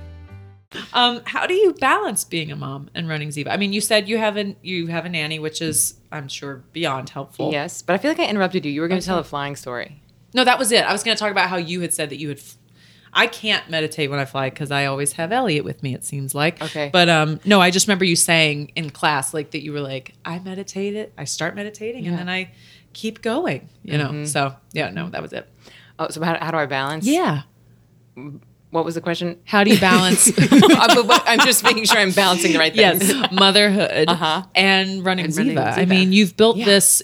How do you balance being a mom and running Ziva? I mean, you said you have a nanny, which is, I'm sure, beyond helpful. Yes, but I feel like I interrupted you. You were going to tell a flying story. No, that was it. I was going to talk about how you had said that you had. I can't meditate when I fly because I always have Elliot with me, it seems like. Okay. But no, I just remember you saying in class like that you were like, I start meditating and then I keep going, you know? So yeah, no, that was it. Oh, so how do I balance? Yeah. What was the question? How do you balance? I'm just making sure I'm balancing the right things. Yes, motherhood and running Ziva. I mean, you've built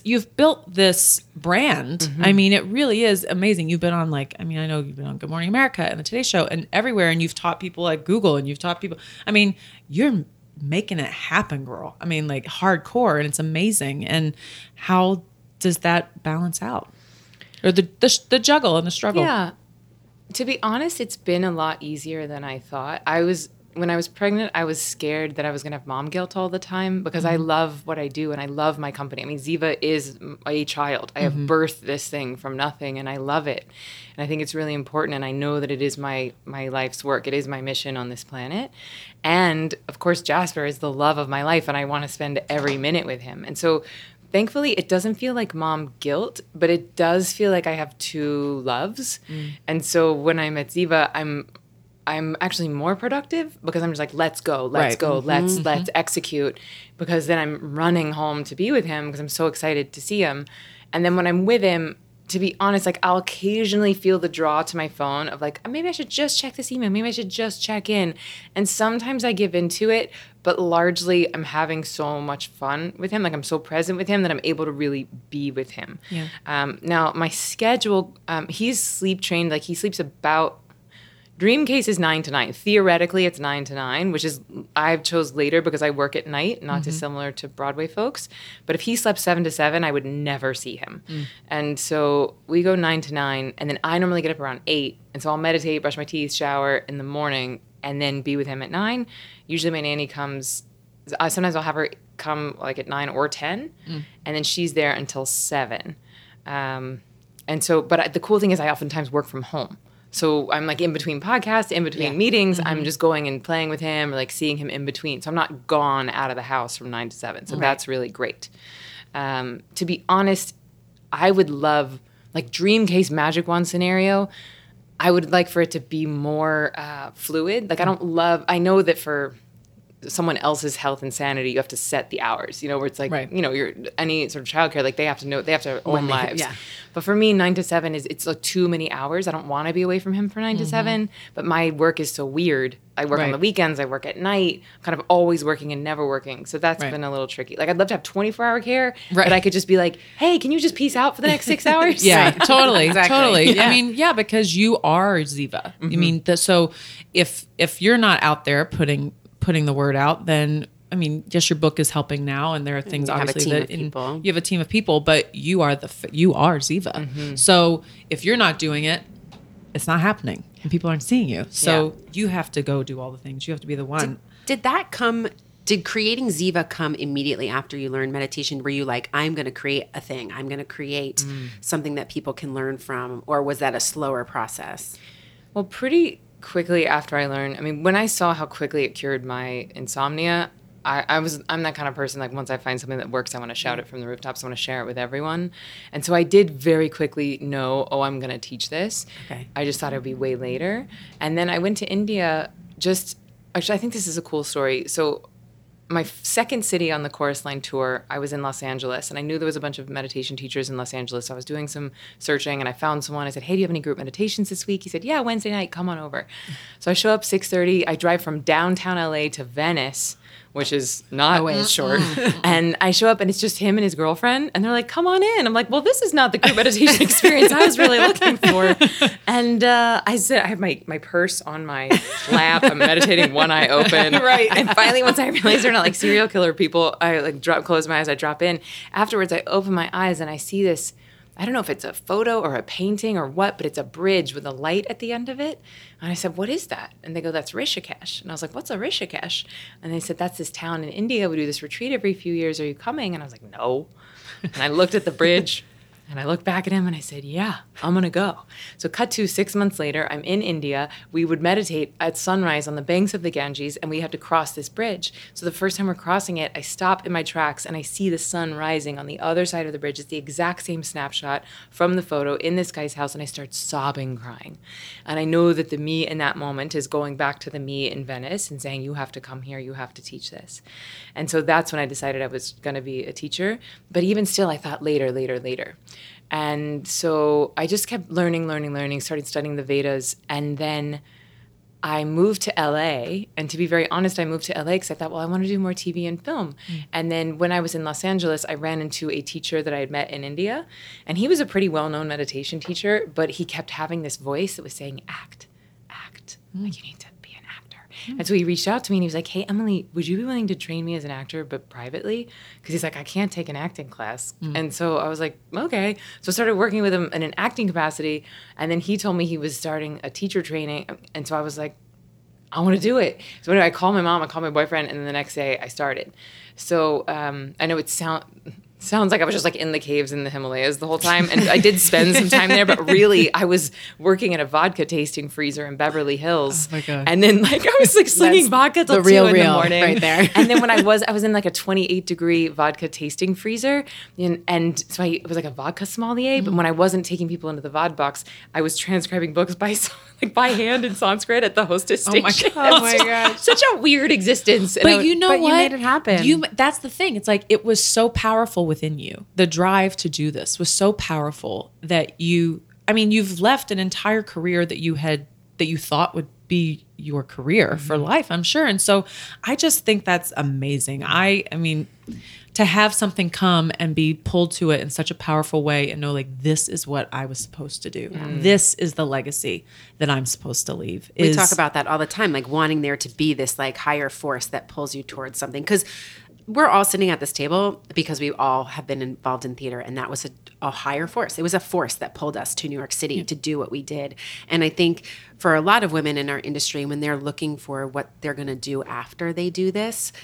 this brand. I mean, it really is amazing. You've been on I know you've been on Good Morning America and the Today Show and everywhere, and you've taught people at Google and you've taught people. I mean, you're making it happen, girl. I mean, like hardcore, and it's amazing. And how does that balance out? Or the juggle and the struggle? Yeah. To be honest, it's been a lot easier than I thought. When I was pregnant, I was scared that I was going to have mom guilt all the time because I love what I do and I love my company. I mean, Ziva is a child. I have birthed this thing from nothing and I love it. And I think it's really important, and I know that it is my life's work. It is my mission on this planet. And of course, Jasper is the love of my life and I want to spend every minute with him. And so thankfully, it doesn't feel like mom guilt, but it does feel like I have two loves. And so when I'm at Ziva, I'm actually more productive because I'm just like, let's go, let's execute. Because then I'm running home to be with him because I'm so excited to see him. And then when I'm with him, to be honest, like I'll occasionally feel the draw to my phone of like, maybe I should just check this email. Maybe I should just check in. And sometimes I give into it, but largely I'm having so much fun with him. Like I'm so present with him that I'm able to really be with him. Yeah. Now my schedule, he's sleep trained. Like he sleeps about, dream case is 9 to 9. Theoretically, it's 9 to 9, which is I've chose later because I work at night, not dissimilar to Broadway folks. But if he slept 7 to 7, I would never see him. And so we go 9 to 9, and then I normally get up around 8. And so I'll meditate, brush my teeth, shower in the morning, and then be with him at 9. Usually my nanny comes, sometimes I'll have her come like at 9 or 10, and then she's there until 7. And so, but the cool thing is I oftentimes work from home. So I'm like in between podcasts, in between meetings, I'm just going and playing with him or like seeing him in between. So I'm not gone out of the house from 9 to 7. So that's really great. To be honest, I would love, like dream case magic wand scenario, I would like for it to be more fluid. Like I know that for someone else's health and sanity, you have to set the hours, where it's like, you're any sort of childcare, like they have to know, they have to own lives. Yeah. But for me, 9 to 7 it's like too many hours. I don't want to be away from him for 9 to 7, but my work is so weird. I work on the weekends, I work at night, kind of always working and never working. So that's been a little tricky. Like I'd love to have 24-hour care, but I could just be like, hey, can you just peace out for the next 6 hours? Yeah, totally. Exactly. Totally. Yeah. I mean, yeah, because you are Ziva. I mean, so if you're not out there putting the word out, then I mean, yes, your book is helping now, and there are things obviously that you have a team of people, but you are Ziva. So if you're not doing it, it's not happening, and people aren't seeing you. So you have to go do all the things. You have to be the one. Did creating Ziva come immediately after you learned meditation? Were you like, I'm going to create a thing, I'm going to create something that people can learn from, or was that a slower process? Well, pretty quickly after I learned, I mean, when I saw how quickly it cured my insomnia, I'm that kind of person, like once I find something that works, I want to shout it from the rooftops. I want to share it with everyone. And so I did very quickly know, I'm going to teach this. Okay. I just thought it would be way later. And then I went to India actually, I think this is a cool story. So my second city on the Chorus Line tour, I was in Los Angeles, and I knew there was a bunch of meditation teachers in Los Angeles. So I was doing some searching, and I found someone. I said, hey, do you have any group meditations this week? He said, yeah, Wednesday night, come on over. So I show up 6:30. I drive from downtown LA to Venice, which is not short. And I show up, and it's just him and his girlfriend, and they're like, come on in. I'm like, well, this is not the group meditation experience I was really looking for. And I said, I have my purse on my lap. I'm meditating, one eye open. Right. And finally, once I realized they're not like serial killer people, I like close my eyes, I drop in. Afterwards, I open my eyes, and I see this, I don't know if it's a photo or a painting or what, but it's a bridge with a light at the end of it. And I said, what is that? And they go, that's Rishikesh. And I was like, what's a Rishikesh? And they said, that's this town in India. We do this retreat every few years. Are you coming? And I was like, no. And I looked at the bridge, and I looked back at him, and I said, yeah, I'm going to go. So cut to 6 months later, I'm in India. We would meditate at sunrise on the banks of the Ganges, and we had to cross this bridge. So the first time we're crossing it, I stop in my tracks, and I see the sun rising on the other side of the bridge. It's the exact same snapshot from the photo in this guy's house, and I start sobbing, crying. And I know that the me in that moment is going back to the me in Venice and saying, you have to come here, you have to teach this. And so that's when I decided I was going to be a teacher. But even still, I thought later. And so I just kept learning, started studying the Vedas. And then I moved to LA. And to be very honest, I moved to LA because I thought, well, I want to do more TV and film. And then when I was in Los Angeles, I ran into a teacher that I had met in India. And he was a pretty well-known meditation teacher, but he kept having this voice that was saying, act. Like, you need to be an actor. And so he reached out to me, and he was like, hey, Emily, would you be willing to train me as an actor, but privately? Because he's like, I can't take an acting class. And so I was like, okay. So I started working with him in an acting capacity. And then he told me he was starting a teacher training. And so I was like, I want to do it. So anyway, I called my mom, I called my boyfriend, and then the next day I started. So I know it sounds like I was just like in the caves in the Himalayas the whole time. And I did spend some time there, but really I was working at a vodka tasting freezer in Beverly Hills. Oh my God. And then like I was like slinging vodka till 2 in the morning. Right there. And then when I was in like a 28-degree vodka tasting freezer. And so I was like a vodka sommelier. But when I wasn't taking people into the VOD box, I was transcribing books by someone like by hand in Sanskrit at the hostess station. Oh my gosh. Such a weird existence. And But you know but what? you made it happen. That's the thing. It's like it was so powerful within you. The drive to do this was so powerful that you've left an entire career that you thought would be your career for life, I'm sure. And so I just think that's amazing. I mean, to have something come and be pulled to it in such a powerful way and know like, this is what I was supposed to do. This is the legacy that I'm supposed to leave. We talk about that all the time, like wanting there to be this like higher force that pulls you towards something. Because we're all sitting at this table because we all have been involved in theater, and that was a higher force. It was a force that pulled us to New York City to do what we did. And I think for a lot of women in our industry, when they're looking for what they're going to do after they do this,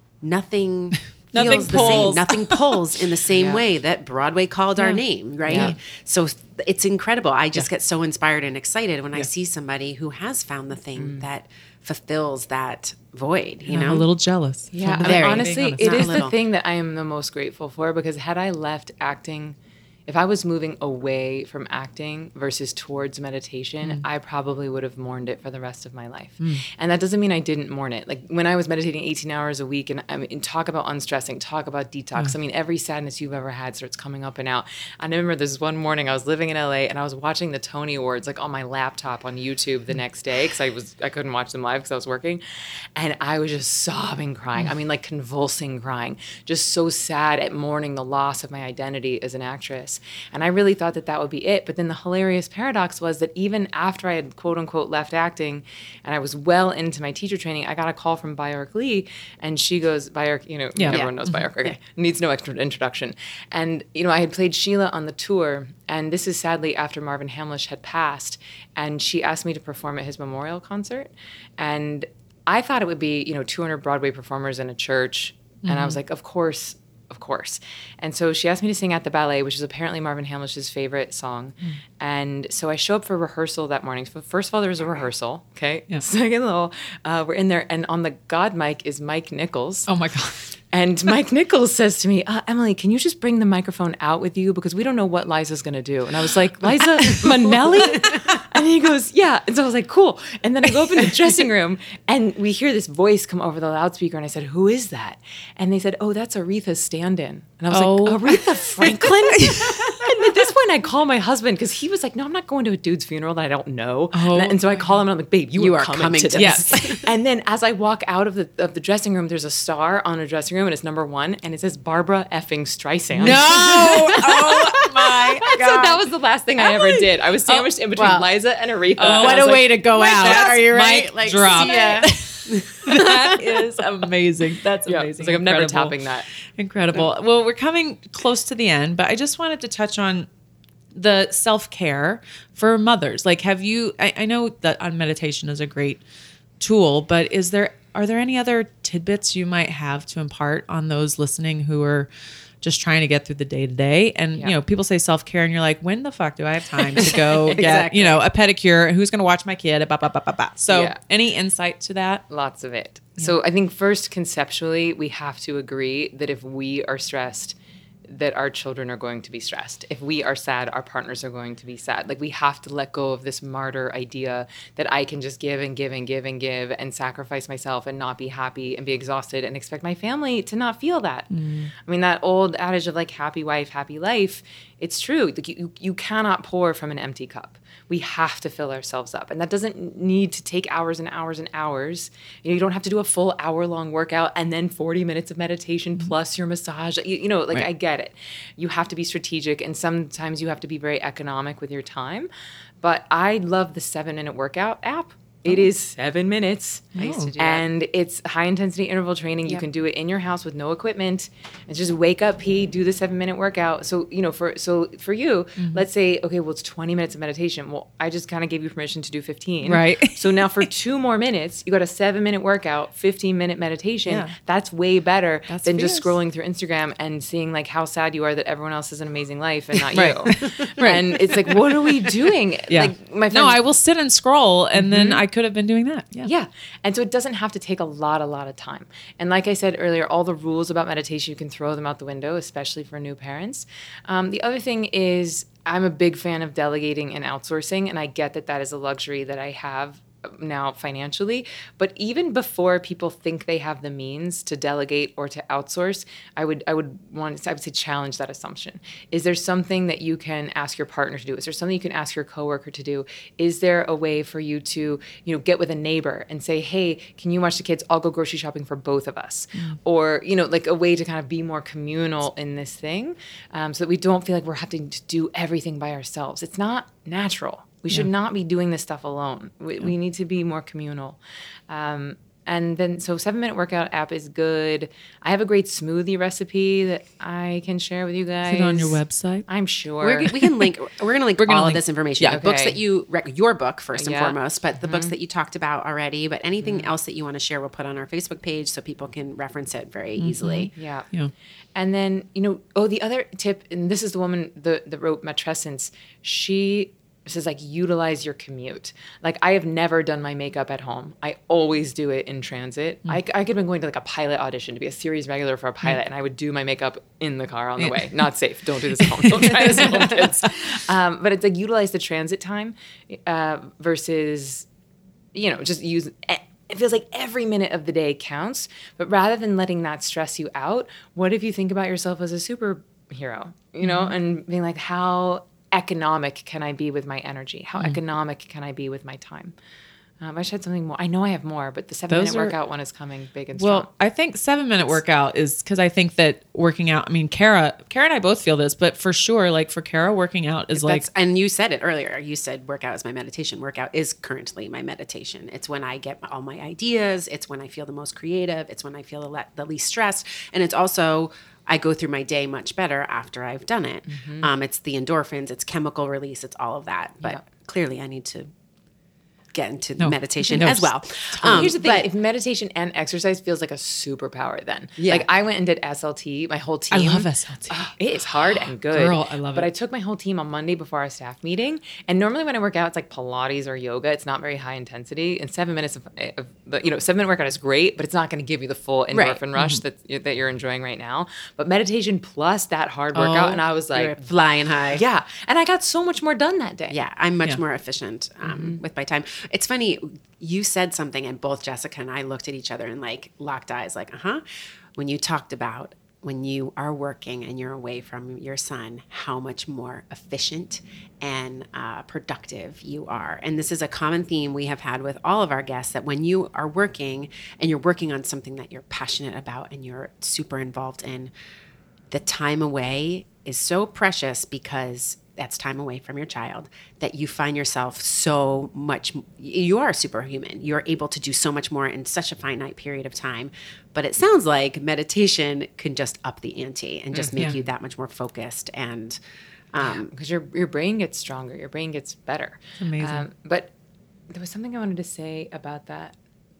nothing feels the same. Nothing pulls in the same way that Broadway called our name, right? Yeah. So it's incredible. I just get so inspired and excited when I see somebody who has found the thing that fulfills that void, you know? I'm a little jealous. Yeah, I mean, honestly, it is the thing that I am the most grateful for, because had I left acting, if I was moving away from acting versus towards meditation, I probably would have mourned it for the rest of my life. And that doesn't mean I didn't mourn it. Like when I was meditating 18 hours a week, and I mean, talk about unstressing, talk about detox. I mean, every sadness you've ever had starts coming up and out. I remember this one morning I was living in LA and I was watching the Tony Awards like on my laptop on YouTube the next day because I couldn't watch them live because I was working. And I was just sobbing, crying. I mean, like convulsing crying, just so sad at mourning the loss of my identity as an actress. And I really thought that would be it. But then the hilarious paradox was that even after I had quote unquote left acting and I was well into my teacher training, I got a call from Bjork Lee, and she goes, Bjork, everyone knows Bjork, okay, needs no extra introduction. And, I had played Sheila on the tour, and this is sadly after Marvin Hamlisch had passed, and she asked me to perform at his memorial concert. And I thought it would be, 200 Broadway performers in a church. And I was like, of course. And so she asked me to sing At the Ballet, which is apparently Marvin Hamlisch's favorite song. And so I show up for rehearsal that morning. So first of all, there was a rehearsal. Okay. Yeah. Second of all, we're in there, and on the God mic is Mike Nichols. Oh my God. And Mike Nichols says to me, Emily, can you just bring the microphone out with you? Because we don't know what Liza's going to do. And I was like, Liza Minnelli? And he goes, yeah. And so I was like, cool. And then I go up in the dressing room and we hear this voice come over the loudspeaker. And I said, who is that? And they said, oh, that's Aretha's stand-in. And I was like, Aretha Franklin? And at this point, I call my husband because he was like, no, I'm not going to a dude's funeral that I don't know. And so I call him and I'm like, babe, you are coming to this. Yes. And then as I walk out of the dressing room, there's a star on a dressing room and it's number 1 and it says Barbara effing Streisand. No! Oh my God. So that was the last thing I ever did. I was sandwiched in between Liza and Aretha. What a way to go out. Are you right? Mic drop. Yeah. That is amazing. That's amazing. It's like I'm never topping that. Incredible. Well, we're coming close to the end, but I just wanted to touch on the self-care for mothers. Like, have you, I know that on meditation is a great tool, but are there any other tidbits you might have to impart on those listening who are just trying to get through the day to day? And, people say self-care and you're like, when the fuck do I have time to go get, a pedicure? Who's going to watch my kid? So any insight to that? Lots of it. Yeah. So I think first, conceptually, we have to agree that if we are stressed, that our children are going to be stressed. If we are sad, our partners are going to be sad. Like, we have to let go of this martyr idea that I can just give and give and give and give and sacrifice myself and not be happy and be exhausted and expect my family to not feel that. I mean, that old adage of like happy wife, happy life, it's true. Like, you cannot pour from an empty cup. We have to fill ourselves up. And that doesn't need to take hours and hours and hours. You don't have to do a full hour-long workout and then 40 minutes of meditation plus your massage. Right. I get it. You have to be strategic, and sometimes you have to be very economic with your time. But I love the 7-minute workout app. It is 7 minutes. I used to do and it's high-intensity interval training. You can do it in your house with no equipment. And just wake up, pee, do the 7-minute workout. So, for you, let's say, okay, well, it's 20 minutes of meditation. Well, I just kind of gave you permission to do 15. Right. So now for 2 more minutes, you got a 7-minute workout, 15-minute meditation. Yeah. That's way better than just scrolling through Instagram and seeing like how sad you are that everyone else has an amazing life and not you. Right. And it's like, what are we doing? Yeah. Like, my friend, no, I will sit and scroll, and then I could have been doing that. Yeah. Yeah. And so it doesn't have to take a lot of time. And like I said earlier, all the rules about meditation, you can throw them out the window, especially for new parents. The other thing is I'm a big fan of delegating and outsourcing, and I get that is a luxury that I have now financially. But even before people think they have the means to delegate or to outsource, I would say challenge that assumption. Is there something that you can ask your partner to do? Is there something you can ask your coworker to do? Is there a way for you to, get with a neighbor and say, hey, can you watch the kids? I'll go grocery shopping for both of us. Or, like a way to kind of be more communal in this thing, so that we don't feel like we're having to do everything by ourselves. It's not natural. We should not be doing this stuff alone. We need to be more communal. And then, so 7-Minute Workout app is good. I have a great smoothie recipe that I can share with you guys. Is it on your website? I'm sure. We can link. We're going to link all of this information. Yeah. The books Okay. that your book first and Yeah. foremost, but the books that you talked about already. But anything else that you want to share, we'll put on our Facebook page so people can reference it very easily. Yeah. Yeah. And then, the other tip, and this is the woman that wrote Matrescence, she says, utilize your commute. I have never done my makeup at home. I always do it in transit. I could have been going to a pilot audition to be a series regular for a pilot, and I would do my makeup in the car on the way. Not safe. Don't do this at home. Don't try this at home, kids. But it's utilize the transit time versus, just use it feels like every minute of the day counts. But rather than letting that stress you out, what if you think about yourself as a superhero, and being like, how economic can I be with my energy? How economic can I be with my time? I wish I had something more. I know I have more, but the 7-Minute Workout one is coming big and strong. Well, I think 7-Minute Workout is because I think that working out, Kara and I both feel this, but for sure, for Kara, working out is and you said it earlier. You said workout is my meditation. Workout is currently my meditation. It's when I get all my ideas. It's when I feel the most creative. It's when I feel the least stressed. And it's also, I go through my day much better after I've done it. It's the endorphins, it's chemical release, it's all of that. But clearly I need to get into meditation as well. Here's the thing, if meditation and exercise feels like a superpower then. Yeah. I went and did SLT, my whole team. I love SLT. It is hard and good. Girl, I love it. But I took my whole team on Monday before our staff meeting. And normally when I work out, it's like Pilates or yoga. It's not very high intensity. And 7 minutes of 7-minute workout is great, but it's not going to give you the full endorphin rush that you're enjoying right now. But meditation plus that hard workout, and I was like, you're flying high. yeah. And I got so much more done that day. Yeah, I'm much more efficient with my time. It's funny, you said something and both Jessica and I looked at each other and locked eyes when you talked about when you are working and you're away from your son, how much more efficient and productive you are. And this is a common theme we have had with all of our guests, that when you are working and you're working on something that you're passionate about and you're super involved in, the time away is so precious because that's time away from your child, that you find yourself so much, you are superhuman. You're able to do so much more in such a finite period of time. But it sounds like meditation can just up the ante and just make you that much more focused and because your brain gets stronger, your brain gets better. Amazing. But there was something I wanted to say about that.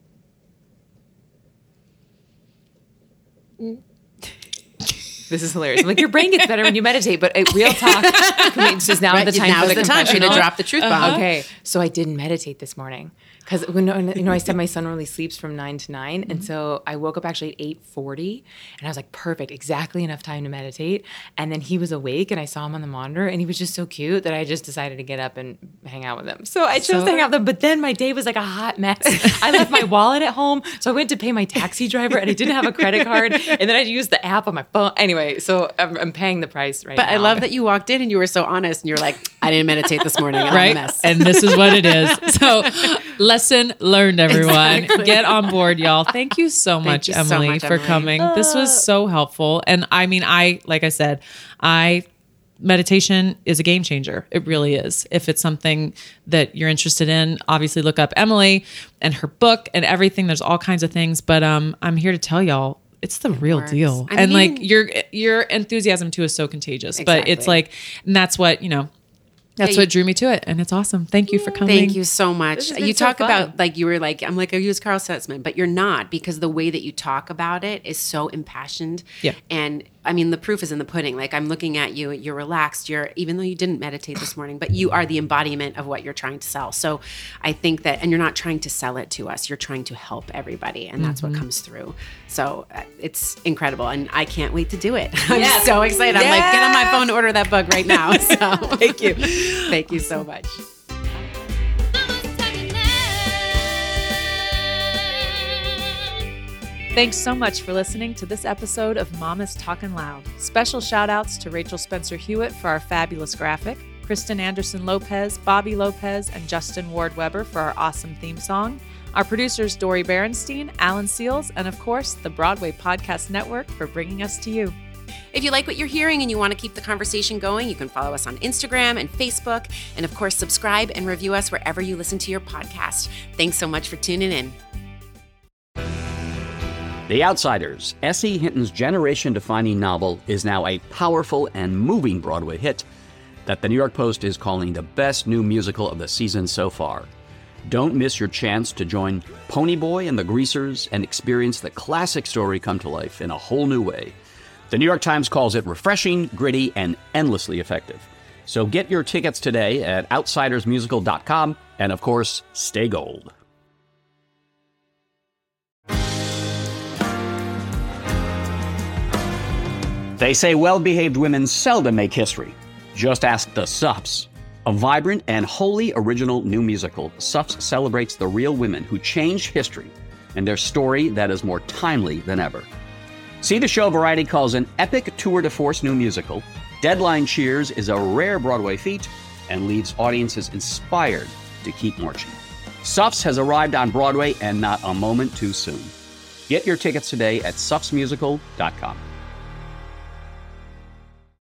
This is hilarious. I'm like, your brain gets better when you meditate, but real talk, just now is the time for the confessional. to drop the truth bomb. Okay, so I didn't meditate this morning because I said my son only sleeps from 9 to 9, and so I woke up actually at 8:40, and I was like, perfect, exactly enough time to meditate. And then he was awake, and I saw him on the monitor, and he was just so cute that I just decided to get up and hang out with him. So I chose to hang out with him, but then my day was like a hot mess. I left my wallet at home, so I went to pay my taxi driver, and I didn't have a credit card, and then I used the app on my phone. Anyway, so I'm paying the price right now. But I love that you walked in and you were so honest and you're like, I didn't meditate this morning. I'm right? a mess. And this is what it is. So, lesson learned, everyone. Exactly. Get on board, y'all. Thank you so much, you so Emily, much, for Emily. coming. This was so helpful. And like I said, meditation is a game changer. It really is. If it's something that you're interested in, obviously look up Emily and her book and everything. There's all kinds of things, but I'm here to tell y'all, it's the real works. deal. I And mean- your enthusiasm too is so contagious, but it's Exactly. and that's what, that's what drew me to it. And it's awesome. Thank you for coming. Thank you so much. This has been You so talk fun. about you were like, I'm like, I use Carl Stutzman, but you're not, because the way that you talk about it is so impassioned. Yeah. And I mean, the proof is in the pudding. Like, I'm looking at you, you're relaxed, even though you didn't meditate this morning, but you are the embodiment of what you're trying to sell. So I think that, and you're not trying to sell it to us, you're trying to help everybody. And that's what comes through. So it's incredible. And I can't wait to do it. I'm so excited. I'm like, get on my phone to order that book right now. So Thank you. Thank you so much. Thanks so much for listening to this episode of Mama's Talkin' Loud. Special shout outs to Rachel Spencer Hewitt for our fabulous graphic, Kristen Anderson Lopez, Bobby Lopez, and Justin Ward Weber for our awesome theme song, our producers Dori Berenstein, Alan Seals, and of course, the Broadway Podcast Network for bringing us to you. If you like what you're hearing and you want to keep the conversation going, you can follow us on Instagram and Facebook. And of course, subscribe and review us wherever you listen to your podcast. Thanks so much for tuning in. The Outsiders, S.E. Hinton's generation-defining novel, is now a powerful and moving Broadway hit that the New York Post is calling the best new musical of the season so far. Don't miss your chance to join Ponyboy and the Greasers and experience the classic story come to life in a whole new way. The New York Times calls it refreshing, gritty, and endlessly effective. So get your tickets today at outsidersmusical.com, and of course, stay gold. They say well-behaved women seldom make history. Just ask the Suffs. A vibrant and wholly original new musical, Suffs celebrates the real women who changed history and their story that is more timely than ever. See the show Variety calls an epic tour de force new musical. Deadline cheers is a rare Broadway feat and leaves audiences inspired to keep marching. Suffs has arrived on Broadway and not a moment too soon. Get your tickets today at suffsmusical.com.